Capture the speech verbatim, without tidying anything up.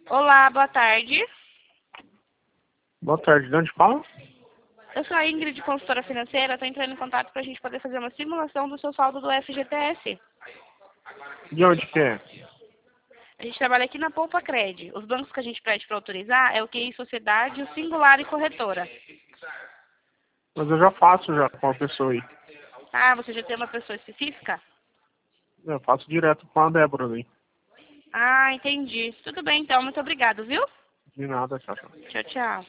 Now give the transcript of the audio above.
Olá, boa tarde. Boa tarde, de onde fala? Eu sou a Ingrid, consultora financeira. Estou entrando em contato para a gente poder fazer uma simulação do seu saldo do F G T S. De onde que é? A gente trabalha aqui na Poupa Cred. Os bancos que a gente pede para autorizar é o Q I Sociedade, o Singular e Corretora. Mas eu já faço já com a pessoa aí. Ah, você já tem uma pessoa específica? Eu faço direto com a Débora ali. Ah, entendi. Tudo bem, então. Muito obrigado, viu? De nada, tchau, tchau. Tchau, tchau.